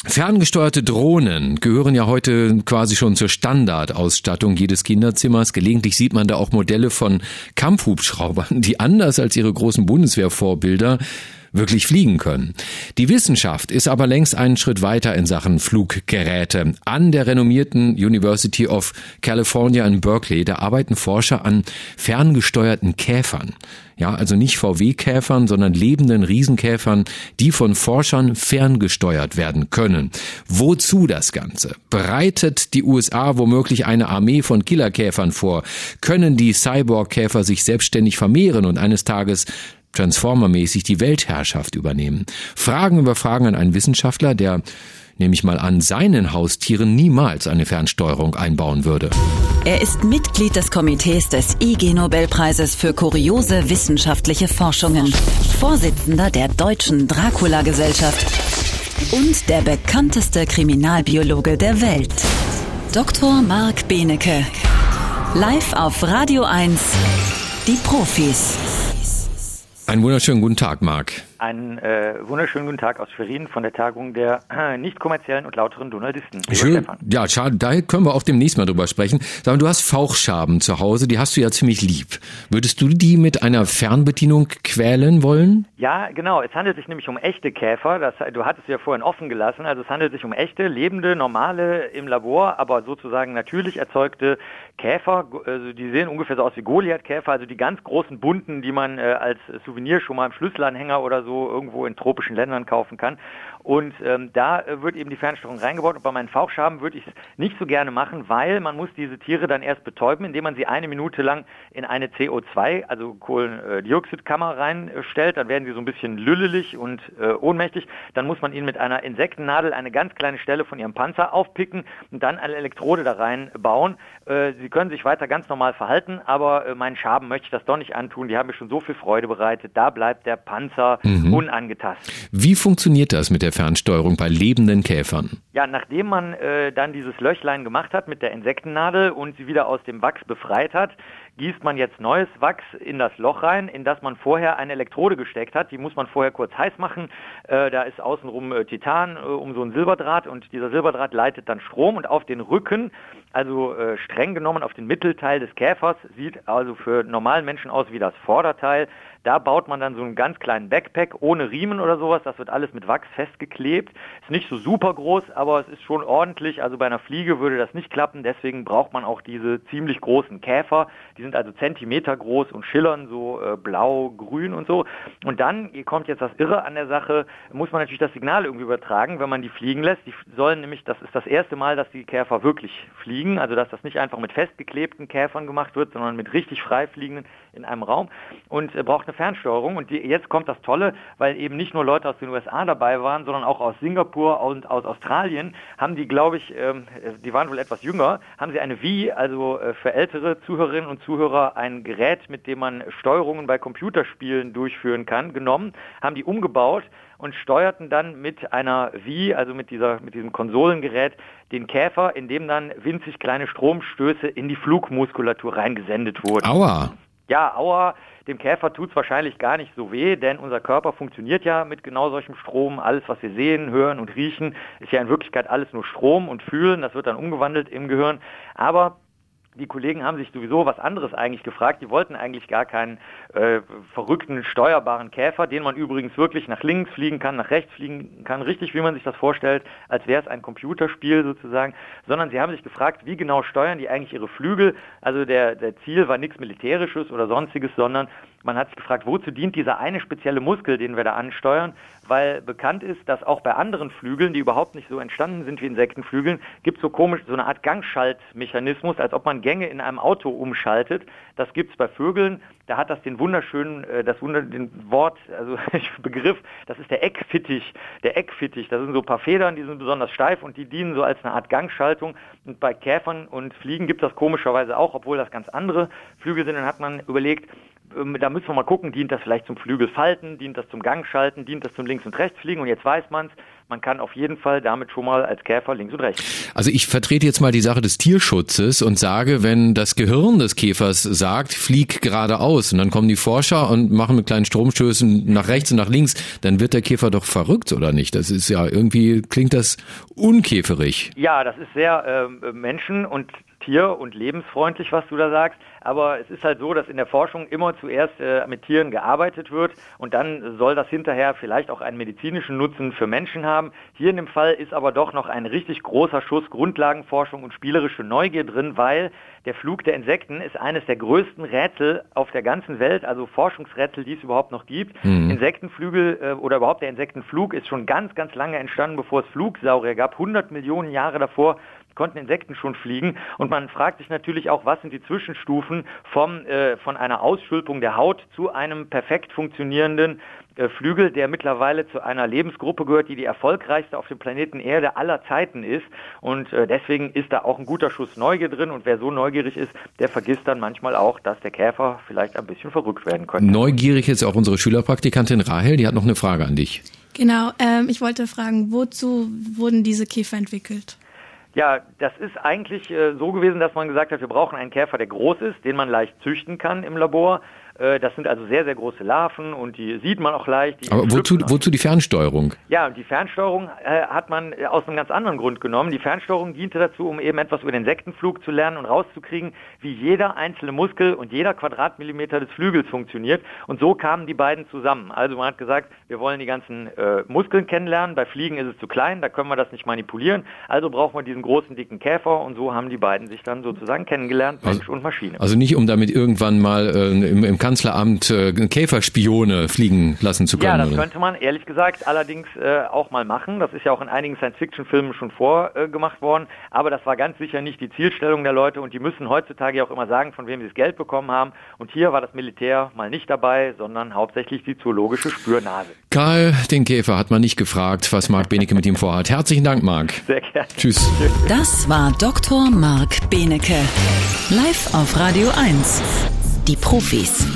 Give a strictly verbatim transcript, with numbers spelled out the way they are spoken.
Ferngesteuerte Drohnen gehören ja heute quasi schon zur Standardausstattung jedes Kinderzimmers. Gelegentlich sieht man da auch Modelle von Kampfhubschraubern, die anders als ihre großen Bundeswehrvorbilder wirklich fliegen können. Die Wissenschaft ist aber längst einen Schritt weiter in Sachen Fluggeräte. An der renommierten University of California in Berkeley, da arbeiten Forscher an ferngesteuerten Käfern. Ja, also nicht V W-Käfern, sondern lebenden Riesenkäfern, die von Forschern ferngesteuert werden können. Wozu das Ganze? Bereitet die U S A womöglich eine Armee von Killerkäfern vor? Können die Cyborg-Käfer sich selbstständig vermehren und eines Tages Transformer-mäßig die Weltherrschaft übernehmen? Fragen über Fragen an einen Wissenschaftler, der, nehme ich mal an, seinen Haustieren niemals eine Fernsteuerung einbauen würde. Er ist Mitglied des Komitees des I G-Nobelpreises für kuriose wissenschaftliche Forschungen, Vorsitzender der Deutschen Dracula-Gesellschaft und der bekannteste Kriminalbiologe der Welt. Doktor Marc Benecke. Live auf Radio eins, die Profis. Einen wunderschönen guten Tag, Marc. Einen äh, wunderschönen guten Tag aus Schwerin von der Tagung der äh, nicht kommerziellen und lauteren Journalisten. Schön. Ja, schade, da können wir auch demnächst mal drüber sprechen. Sag mal, du hast Fauchschaben zu Hause, die hast du ja ziemlich lieb. Würdest du die mit einer Fernbedienung quälen wollen? Ja, genau. Es handelt sich nämlich um echte Käfer. Das, du hattest sie ja vorhin offen gelassen. Also es handelt sich um echte, lebende, normale, im Labor, aber sozusagen natürlich erzeugte Käfer. Also die sehen ungefähr so aus wie Goliath-Käfer, also die ganz großen bunten, die man äh, als Souvenir schon mal im Schlüsselanhänger oder so irgendwo in tropischen Ländern kaufen kann. Und ähm, da äh, wird eben die Fernsteuerung reingebaut. Und bei meinen Fauchschaben würde ich es nicht so gerne machen, weil man muss diese Tiere dann erst betäuben, indem man sie eine Minute lang in eine C O zwei, also Kohlendioxidkammer reinstellt. Dann werden sie so ein bisschen lüllelig und äh, ohnmächtig. Dann muss man ihnen mit einer Insektennadel eine ganz kleine Stelle von ihrem Panzer aufpicken und dann eine Elektrode da reinbauen. Äh, sie können sich weiter ganz normal verhalten, aber äh, meinen Schaben möchte ich das doch nicht antun. Die haben mir schon so viel Freude bereitet. Da bleibt der Panzer mhm. unangetastet. Wie funktioniert das mit der Fernsteuerung bei lebenden Käfern? Ja, nachdem man äh, dann dieses Löchlein gemacht hat mit der Insektennadel und sie wieder aus dem Wachs befreit hat, gießt man jetzt neues Wachs in das Loch rein, in das man vorher eine Elektrode gesteckt hat. Die muss man vorher kurz heiß machen. Äh, da ist außenrum äh, Titan äh, um so ein Silberdraht und dieser Silberdraht leitet dann Strom und auf den Rücken, also äh, streng genommen auf den Mittelteil des Käfers, sieht also für normalen Menschen aus wie das Vorderteil. Da baut man dann so einen ganz kleinen Backpack ohne Riemen oder sowas. Das wird alles mit Wachs festgeklebt. Ist nicht so super groß, aber es ist schon ordentlich. Also bei einer Fliege würde das nicht klappen. Deswegen braucht man auch diese ziemlich großen Käfer. Die sind also Zentimeter groß und schillern so äh, blau, grün und so. Und dann, hier kommt jetzt das Irre an der Sache, muss man natürlich das Signal irgendwie übertragen, wenn man die fliegen lässt. Die sollen nämlich, das ist das erste Mal, dass die Käfer wirklich fliegen. Also dass das nicht einfach mit festgeklebten Käfern gemacht wird, sondern mit richtig frei fliegenden in einem Raum. Und äh, braucht eine Fernsteuerung. Und die, jetzt kommt das Tolle, weil eben nicht nur Leute aus den U S A dabei waren, sondern auch aus Singapur und aus Australien, haben die, glaube ich, ähm, die waren wohl etwas jünger, haben sie eine Wii, also äh, für ältere Zuhörerinnen und Zuhörer, ein Gerät, mit dem man Steuerungen bei Computerspielen durchführen kann, genommen, haben die umgebaut und steuerten dann mit einer Wii, also mit dieser, mit diesem Konsolengerät, den Käfer, in dem dann winzig kleine Stromstöße in die Flugmuskulatur reingesendet wurden. Aua! Ja, aua, dem Käfer tut's wahrscheinlich gar nicht so weh, denn unser Körper funktioniert ja mit genau solchem Strom. Alles, was wir sehen, hören und riechen, ist ja in Wirklichkeit alles nur Strom und Fühlen. Das wird dann umgewandelt im Gehirn. Aber die Kollegen haben sich sowieso was anderes eigentlich gefragt. Die wollten eigentlich gar keinen äh, verrückten, steuerbaren Käfer, den man übrigens wirklich nach links fliegen kann, nach rechts fliegen kann, richtig wie man sich das vorstellt, als wäre es ein Computerspiel sozusagen, sondern sie haben sich gefragt, wie genau steuern die eigentlich ihre Flügel. Also der, der Ziel war nichts Militärisches oder Sonstiges, sondern man hat sich gefragt, wozu dient dieser eine spezielle Muskel, den wir da ansteuern, weil bekannt ist, dass auch bei anderen Flügeln, die überhaupt nicht so entstanden sind wie Insektenflügeln, gibt es so komisch, so eine Art Gangschaltmechanismus, als ob man Gänge in einem Auto umschaltet. Das gibt es bei Vögeln, da hat das den wunderschönen, das Wunder, den Wort, also Begriff, das ist der Eckfittich, der Eckfittich, das sind so ein paar Federn, die sind besonders steif und die dienen so als eine Art Gangschaltung und bei Käfern und Fliegen gibt es das komischerweise auch, obwohl das ganz andere Flügel sind, dann hat man überlegt, da müssen wir mal gucken, dient das vielleicht zum Flügelfalten, dient das zum Gangschalten, dient das zum Links- und Rechtsfliegen und jetzt weiß man es, man kann auf jeden Fall damit schon mal als Käfer links und rechts. Also ich vertrete jetzt mal die Sache des Tierschutzes und sage, wenn das Gehirn des Käfers sagt, flieg geradeaus, und dann kommen die Forscher und machen mit kleinen Stromstößen nach rechts und nach links, dann wird der Käfer doch verrückt, oder nicht? Das ist ja irgendwie, klingt das unkäferig. Ja, das ist sehr äh, Menschen- und Tier- und lebensfreundlich, was du da sagst. Aber es ist halt so, dass in der Forschung immer zuerst äh, mit Tieren gearbeitet wird und dann soll das hinterher vielleicht auch einen medizinischen Nutzen für Menschen haben. Hier in dem Fall ist aber doch noch ein richtig großer Schuss Grundlagenforschung und spielerische Neugier drin, weil der Flug der Insekten ist eines der größten Rätsel auf der ganzen Welt, also Forschungsrätsel, die es überhaupt noch gibt. Mhm. Insektenflügel äh, oder überhaupt der Insektenflug ist schon ganz, ganz lange entstanden, bevor es Flugsaurier gab. hundert Millionen Jahre davor konnten Insekten schon fliegen, und man fragt sich natürlich auch, was sind die Zwischenstufen vom äh, von einer Ausschülpung der Haut zu einem perfekt funktionierenden äh, Flügel, der mittlerweile zu einer Lebensgruppe gehört, die die erfolgreichste auf dem Planeten Erde aller Zeiten ist, und äh, deswegen ist da auch ein guter Schuss Neugier drin, und wer so neugierig ist, der vergisst dann manchmal auch, dass der Käfer vielleicht ein bisschen verrückt werden könnte. Neugierig ist auch unsere Schülerpraktikantin Rahel, die hat noch eine Frage an dich. Genau, ähm, ich wollte fragen, wozu wurden diese Käfer entwickelt? Ja, das ist eigentlich äh, so gewesen, dass man gesagt hat, wir brauchen einen Käfer, der groß ist, den man leicht züchten kann im Labor. Äh, das sind also sehr, sehr große Larven und die sieht man auch leicht. Die Aber wozu, wozu die Fernsteuerung? Ja, die Fernsteuerung äh, hat man aus einem ganz anderen Grund genommen. Die Fernsteuerung diente dazu, um eben etwas über den Insektenflug zu lernen und rauszukriegen, wie jeder einzelne Muskel und jeder Quadratmillimeter des Flügels funktioniert. Und so kamen die beiden zusammen. Also man hat gesagt, wir wollen die ganzen äh, Muskeln kennenlernen. Bei Fliegen ist es zu klein, da können wir das nicht manipulieren. Also brauchen wir diesen großen, dicken Käfer, und so haben die beiden sich dann sozusagen kennengelernt, Mensch also, und Maschine. Also nicht, um damit irgendwann mal äh, im, im Kanzleramt äh, Käferspione fliegen lassen zu können. Ja, das oder? könnte man ehrlich gesagt allerdings äh, auch mal machen. Das ist ja auch in einigen Science-Fiction-Filmen schon vorgemacht äh, worden. Aber das war ganz sicher nicht die Zielstellung der Leute, und die müssen heutzutage ja auch immer sagen, von wem sie das Geld bekommen haben. Und hier war das Militär mal nicht dabei, sondern hauptsächlich die zoologische Spürnase. Karl, den Käfer hat man nicht gefragt, was Marc Benecke mit ihm vorhat. Herzlichen Dank, Marc. Sehr gerne. Tschüss. Das war Doktor Marc Benecke. Live auf Radio eins. Die Profis.